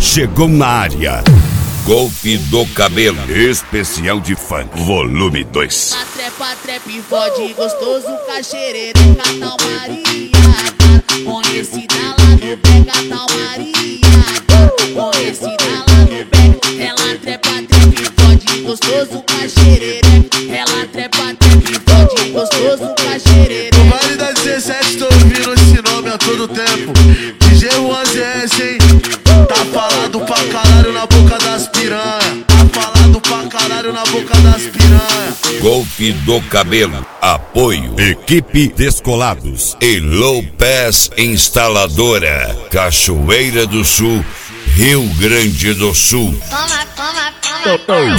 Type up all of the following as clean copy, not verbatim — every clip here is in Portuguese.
chegou na área. Golpe do cabelo, especial de funk, volume 2. A trepa, trepe, fode, gostoso, caxerereca, tal Maria. Com esse da lá no pega, tal Maria. Com esse da lá no pega, ela trepa, trepe, fode, gostoso, caxerereca. Ela trepa, trepe, fode, gostoso, caxerereca. No Vale da 17 tô ouvindo esse nome a todo tempo. DJ Juan ZS, hein? Tá falado pra caralho na boca das piranha. Tá falado pra caralho na boca das piranha. Golpe do cabelo, apoio, equipe Descolados e Low Pass Instaladora, Cachoeira do Sul, Rio Grande do Sul. Toma, toma, toma.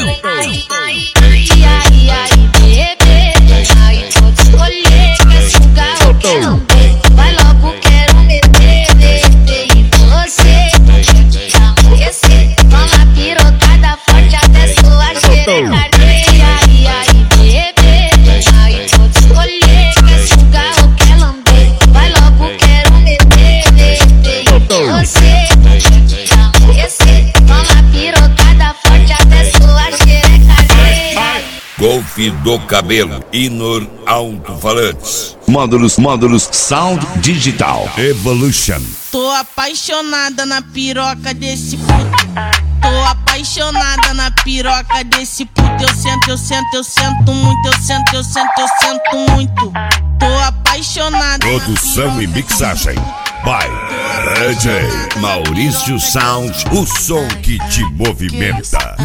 Ai, bebê. Aí pode escolher, quer sugar ou quer lamber. Vai logo, quero meter em você. Esse, toma pirotada forte até sua xereca. Ai, bebê. Aí pode escolher, quer sugar ou quer lamber. Vai logo, quero meter em você. Esse, toma pirotada forte até sua xereca. Golpe do cabelo, Inor Alto-Falantes. Módulos Sound Digital Evolution. Tô apaixonada na piroca desse puto. Tô apaixonada na piroca desse puto. Eu sento muito, eu sento muito. Tô apaixonada. Produção e mixagem by DJ Maurício Sound, o som que te movimenta.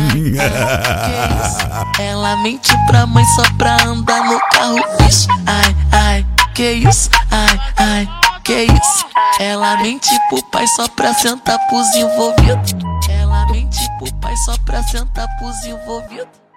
Ela mente pra mãe só pra andar no carro, bicho. Ai, que isso? Ai, que isso? Ela mente pro pai só pra sentar pros envolvidos. Ela mente pro pai só pra sentar pros envolvidos.